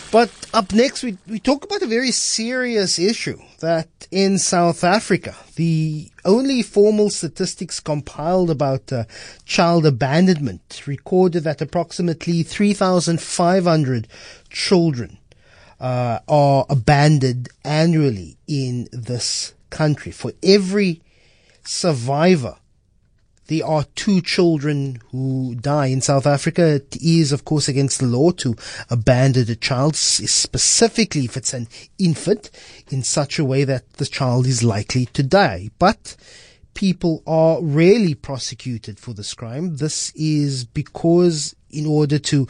But up next, we talk about a very serious issue that in South Africa, the only formal statistics compiled about child abandonment recorded that approximately 3,500 children are abandoned annually in this country. For every survivor, there are 2 children who die. In South Africa, it is, of course, against the law to abandon a child, specifically if it's an infant, in such a way that the child is likely to die. But people are rarely prosecuted for this crime. This is because in order to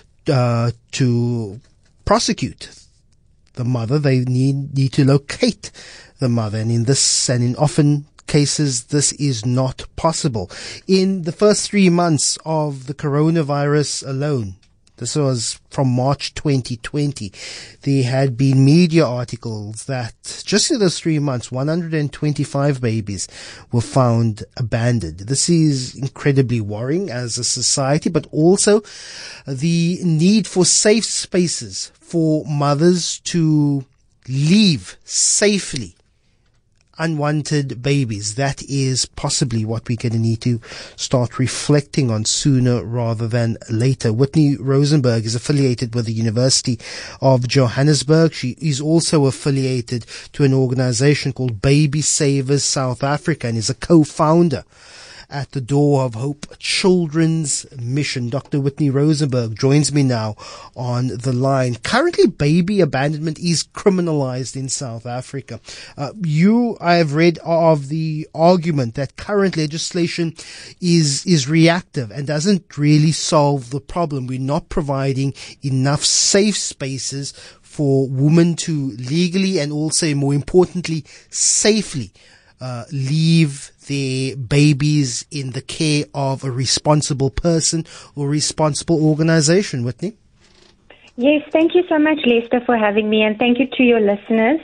prosecute the mother, they need to locate the mother. And in often cases, this is not possible. In the first 3 months of the coronavirus alone, this was from March 2020, there had been media articles that just in those 3 months, 125 babies were found abandoned. This is incredibly worrying as a society, but also the need for safe spaces for mothers to leave safely unwanted babies. That is possibly what we're going to need to start reflecting on sooner rather than later. Whitney Rosenberg is affiliated with the University of Johannesburg. She is also affiliated to an organization called Baby Savers South Africa and is a co-founder at the Door of Hope Children's Mission. Dr. Whitney Rosenberg joins me now on the line. Currently, baby abandonment is criminalized in South Africa. I have read of the argument that current legislation is reactive and doesn't really solve the problem. We're not providing enough safe spaces for women to legally and also, more importantly, safely leave their babies in the care of a responsible person or responsible organization. Whitney? Yes, thank you so much, Lester, for having me, and thank you to your listeners.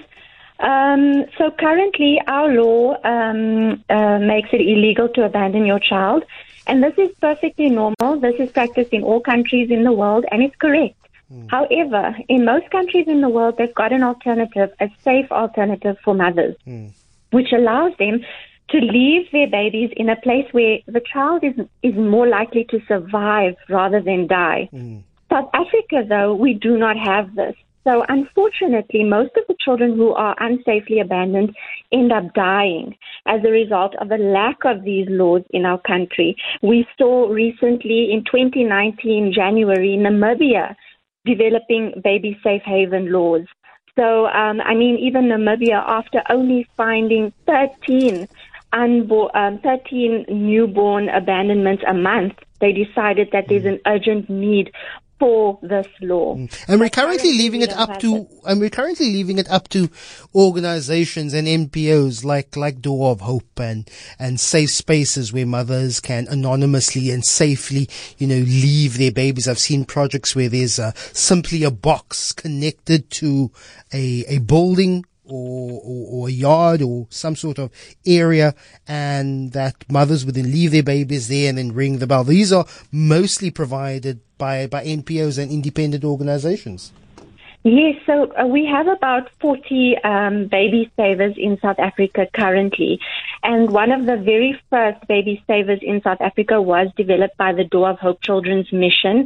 So currently our law makes it illegal to abandon your child, and this is perfectly normal. This is practiced in all countries in the world, and it's correct. However, in most countries in the world, they've got an alternative, a safe alternative for mothers, which allows them to leave their babies in a place where the child is more likely to survive rather than die. South Africa, though, we do not have this. So unfortunately, most of the children who are unsafely abandoned end up dying as a result of the lack of these laws in our country. We saw recently in 2019, January, Namibia developing baby safe haven laws. So, even Namibia, after only finding 13 newborn abandonments a month, they decided that there's an urgent need for this law. And we're currently leaving it up to organizations and NPOs like Door of Hope and safe spaces where mothers can anonymously and safely, leave their babies. I've seen projects where there's simply a box connected to a building or a yard or some sort of area, and that mothers would then leave their babies there and then ring the bell. These are mostly provided by NPOs and independent organizations. Yes, so we have about 40 baby savers in South Africa currently. And one of the very first baby savers in South Africa was developed by the Door of Hope Children's Mission.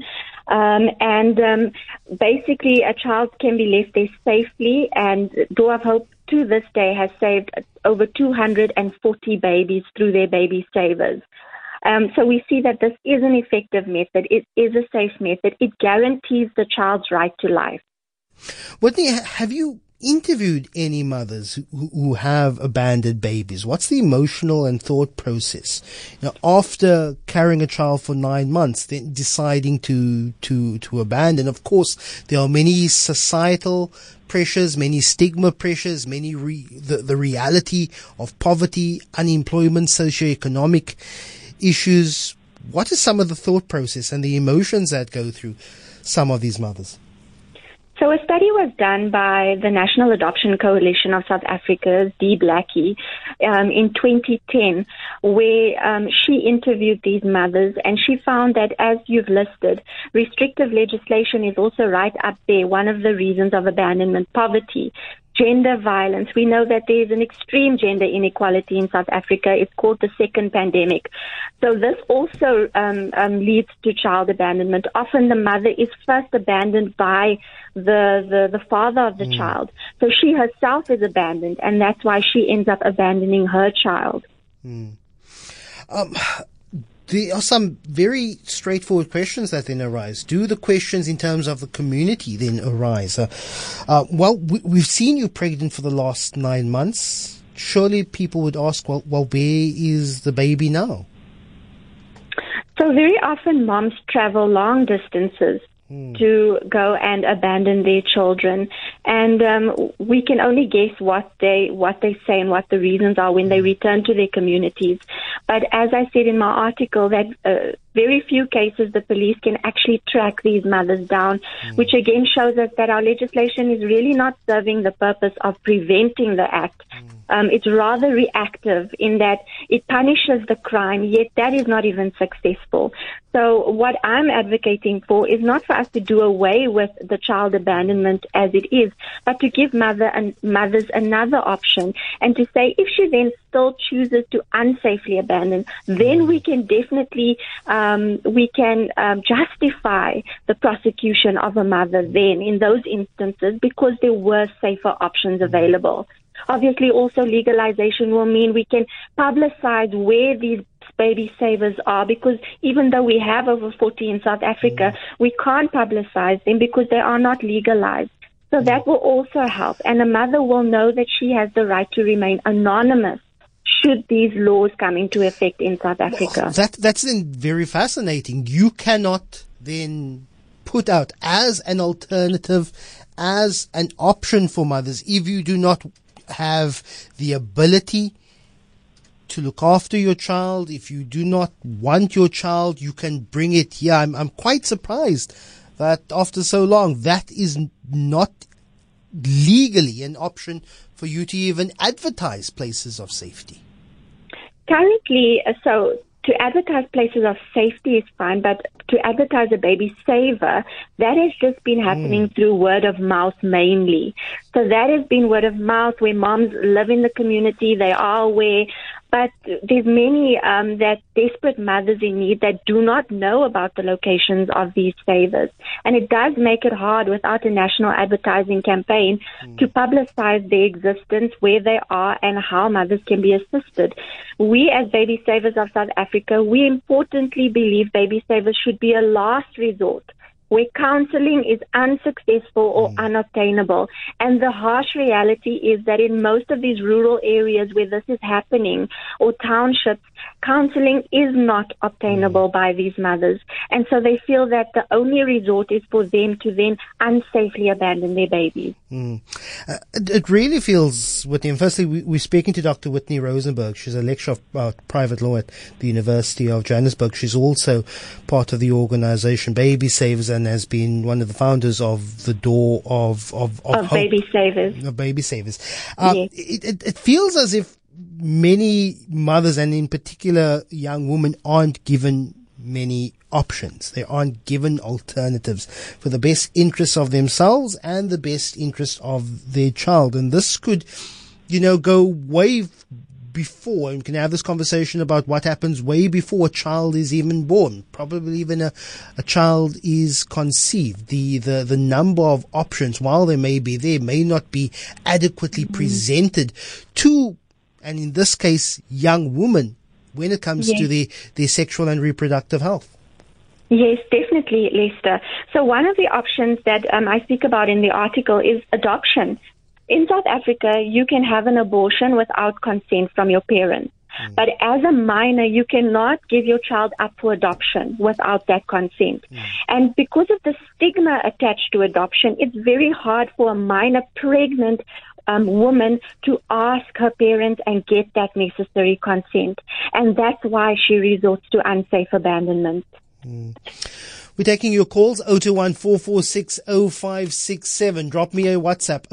Basically, a child can be left there safely, and Door of Hope to this day has saved over 240 babies through their baby savers. So we see that this is an effective method. It is a safe method. It guarantees the child's right to life. Whitney, have you interviewed any mothers who have abandoned babies? What's the emotional and thought process after carrying a child for 9 months, then deciding to abandon? Of course, there are many societal pressures, many stigma pressures, the reality of poverty, unemployment, socioeconomic issues. What is some of the thought process and the emotions that go through some of these mothers? So a study was done by the National Adoption Coalition of South Africa's Dee Blackie, in 2010, where she interviewed these mothers, and she found that, as you've listed, restrictive legislation is also right up there. One of the reasons of abandonment: poverty, gender violence. We know that there is an extreme gender inequality in South Africa. It's called the second pandemic. So this also leads to child abandonment. Often the mother is first abandoned by the father of the child. So she herself is abandoned, and that's why she ends up abandoning her child. There are some very straightforward questions that then arise. Do the questions in terms of the community then arise? We've seen you pregnant for the last 9 months. Surely people would ask, well, where is the baby now? So very often moms travel long distances to go and abandon their children, and we can only guess what they say and what the reasons are when they return to their communities. But as I said in my article, that very few cases the police can actually track these mothers down, which again shows us that our legislation is really not serving the purpose of preventing the act. It's rather reactive in that it punishes the crime, yet that is not even successful. So what I'm advocating for is not for us to do away with the child abandonment as it is, but to give mothers another option, and to say if she then still chooses to unsafely abandon, then we can definitely justify the prosecution of a mother then in those instances, because there were safer options available. Obviously, also legalization will mean we can publicize where these baby savers are, because even though we have over 40 in South Africa, we can't publicize them because they are not legalized. So that will also help. And a mother will know that she has the right to remain anonymous should these laws come into effect in South Africa. That's then very fascinating. You cannot then put out as an alternative, as an option for mothers, if you do not have the ability to look after your child. If you do not want your child, you can bring it here. I'm quite surprised that after so long, that is not legally an option for you to even advertise places of safety. Currently, so to advertise places of safety is fine, but to advertise a baby saver, that has just been happening through word of mouth mainly. So that has been word of mouth, where moms live in the community, they are aware. But there's many that desperate mothers in need that do not know about the locations of these savers. And it does make it hard without a national advertising campaign to publicize their existence, where they are, and how mothers can be assisted. We, as Baby Savers of South Africa, we importantly believe baby savers should be a last resort, where counseling is unsuccessful or unobtainable. And the harsh reality is that in most of these rural areas where this is happening, or townships, counseling is not obtainable by these mothers. And so they feel that the only resort is for them to then unsafely abandon their babies. It really feels, Whitney, and firstly, we're speaking to Dr. Whitney Rosenberg. She's a lecturer of private law at the University of Johannesburg. She's also part of the organization Baby Savers, and has been one of the founders of the Door of Baby Savers. Of Baby Savers. Yes. It feels as if many mothers, and in particular young women, aren't given many options. They aren't given alternatives for the best interests of themselves and the best interest of their child. And this could, go way before, and we can have this conversation about what happens way before a child is even born, probably even a child is conceived. The number of options, while they may be there, may not be adequately presented to, and in this case, young women, when it comes to their sexual and reproductive health. Yes, definitely, Lester. So one of the options that I speak about in the article is adoption. In South Africa, you can have an abortion without consent from your parents. But as a minor, you cannot give your child up for adoption without that consent. And because of the stigma attached to adoption, it's very hard for a minor pregnant woman to ask her parents and get that necessary consent. And that's why she resorts to unsafe abandonment. We're taking your calls, 021-446-0567. Drop me a WhatsApp,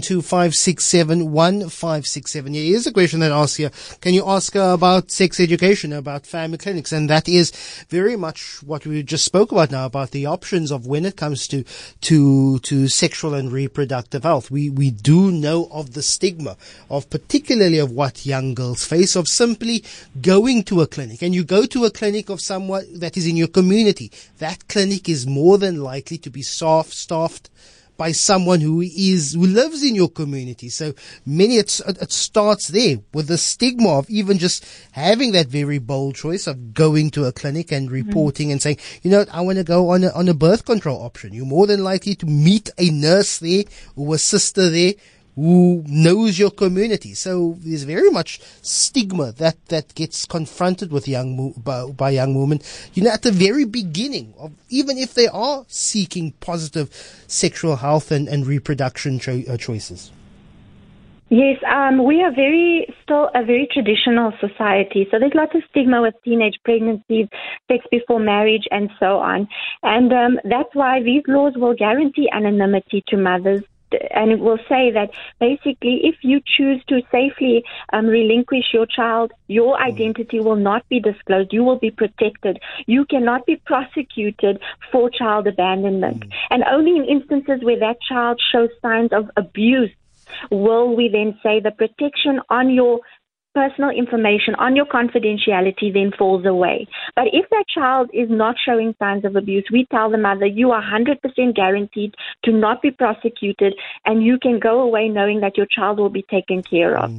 072-567-1567. Here's a question that asks here, can you ask about sex education, about family clinics? And that is very much what we just spoke about now, about the options of when it comes to sexual and reproductive health. We do know of the stigma of particularly of what young girls face of simply going to a clinic. And you go to a clinic of someone that is in your community. That clinic is more than likely to be staffed by someone who lives in your community. So it starts there with the stigma of even just having that very bold choice of going to a clinic and reporting and saying, I want to go on a birth control option. You're more than likely to meet a nurse there or a sister there who knows your community. So there's very much stigma that gets confronted with by young women, at the very beginning of, even if they are seeking positive sexual health and reproduction choices. Yes, we are still a very traditional society. So there's lots of stigma with teenage pregnancies, sex before marriage, and so on. And that's why these laws will guarantee anonymity to mothers. And it will say that basically if you choose to safely relinquish your child, your identity will not be disclosed. You will be protected. You cannot be prosecuted for child abandonment. And only in instances where that child shows signs of abuse will we then say the protection on your personal information, on your confidentiality then falls away. But if that child is not showing signs of abuse, we tell the mother, you are 100% guaranteed to not be prosecuted, and you can go away knowing that your child will be taken care of.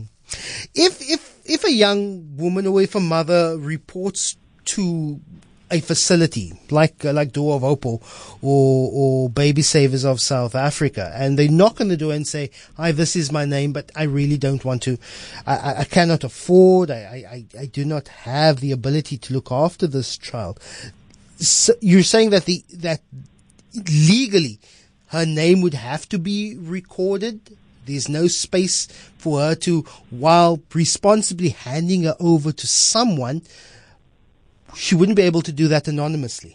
If a young woman or if a mother reports to a facility like Door of Hope or Baby Savers of South Africa, and they knock on the door and say, "Hi, this is my name, but I really don't want to. I cannot afford. I do not have the ability to look after this child." So you're saying that that legally her name would have to be recorded. There's no space for her to, while responsibly handing her over to someone, she wouldn't be able to do that anonymously.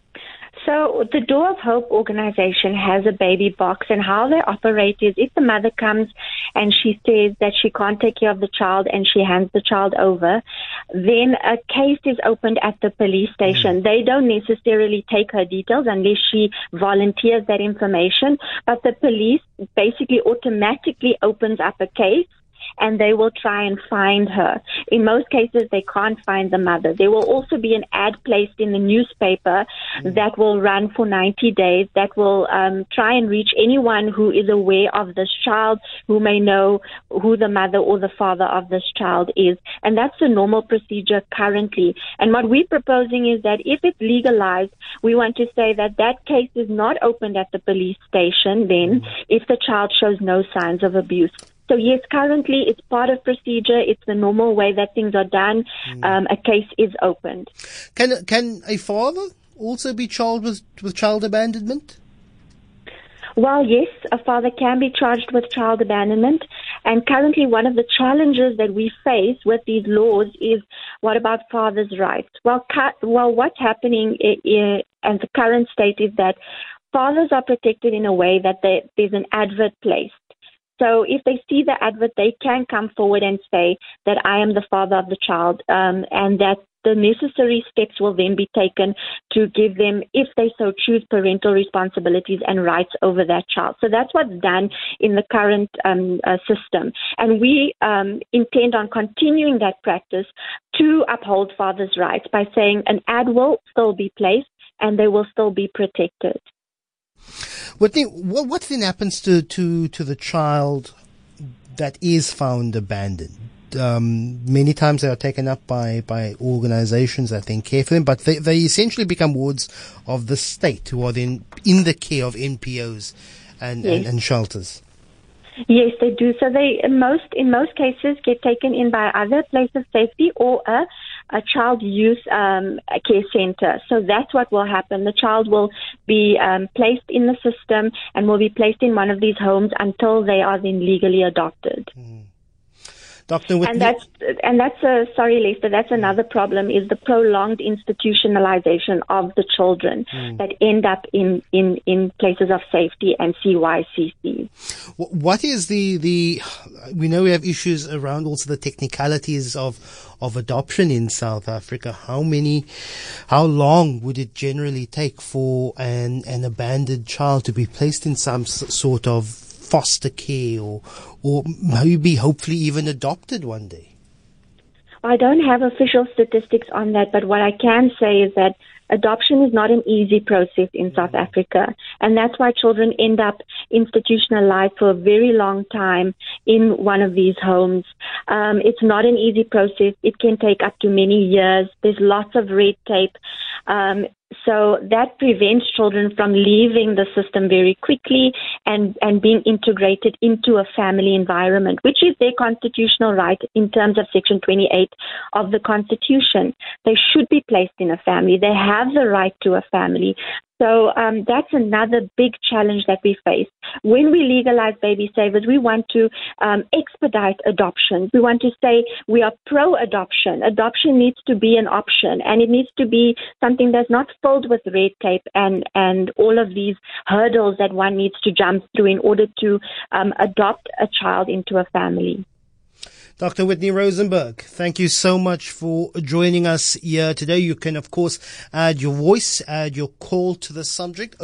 So the Door of Hope organization has a baby box, and how they operate is if the mother comes and she says that she can't take care of the child and she hands the child over, then a case is opened at the police station. They don't necessarily take her details unless she volunteers that information, but the police basically automatically opens up a case, and they will try and find her. In most cases, they can't find the mother. There will also be an ad placed in the newspaper that will run for 90 days that will try and reach anyone who is aware of this child, who may know who the mother or the father of this child is. And that's the normal procedure currently. And what we're proposing is that if it's legalized, we want to say that that case is not opened at the police station then if the child shows no signs of abuse. So yes, currently it's part of procedure. It's the normal way that things are done. A case is opened. Can a father also be charged with child abandonment? Well, yes, a father can be charged with child abandonment. And currently one of the challenges that we face with these laws is, what about fathers' rights? Well, what's happening as the current state is that fathers are protected in a way that there's an advert placed. So if they see the advert, they can come forward and say that I am the father of the child, and that the necessary steps will then be taken to give them, if they so choose, parental responsibilities and rights over that child. So that's what's done in the current system. And we intend on continuing that practice to uphold fathers' rights by saying an ad will still be placed and they will still be protected. What then happens to the child that is found abandoned? Many times they are taken up by organizations that then care for them, but they essentially become wards of the state who are then in the care of NPOs and shelters. Yes, they do. So they in most cases get taken in by either a place of safety or a child youth care center. So that's what will happen. The child will be placed in the system and will be placed in one of these homes until they are then legally adopted. Dr. Whitney. And that's sorry, Lester, that's another problem, is the prolonged institutionalization of the children that end up in places of safety and CYCCs. What is we know we have issues around also the technicalities of adoption in South Africa. How long would it generally take for an abandoned child to be placed in some sort of foster care or maybe hopefully even adopted one day? I don't have official statistics on that, but what I can say is that adoption is not an easy process in South Africa, and that's why children end up institutionalized for a very long time in one of these homes. It's not an easy process. It can take up to many years. There's lots of red tape. So that prevents children from leaving the system very quickly and being integrated into a family environment, which is their constitutional right in terms of Section 28 of the Constitution. They should be placed in a family. They have the right to a family. So that's another big challenge that we face. When we legalize baby savers, we want to expedite adoptions. We want to say we are pro-adoption. Adoption needs to be an option, and it needs to be something that's not filled with red tape and all of these hurdles that one needs to jump through in order to adopt a child into a family. Dr. Whitney Rosenberg, thank you so much for joining us here today. You can, of course, add your voice, add your call to the subject,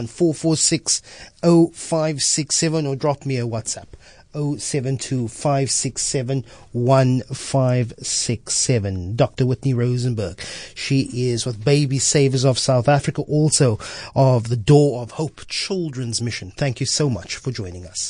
021-446-0567, or drop me a WhatsApp, 072-567-1567. Dr. Whitney Rosenberg. She is with Baby Savers of South Africa, also of the Door of Hope Children's Mission. Thank you so much for joining us.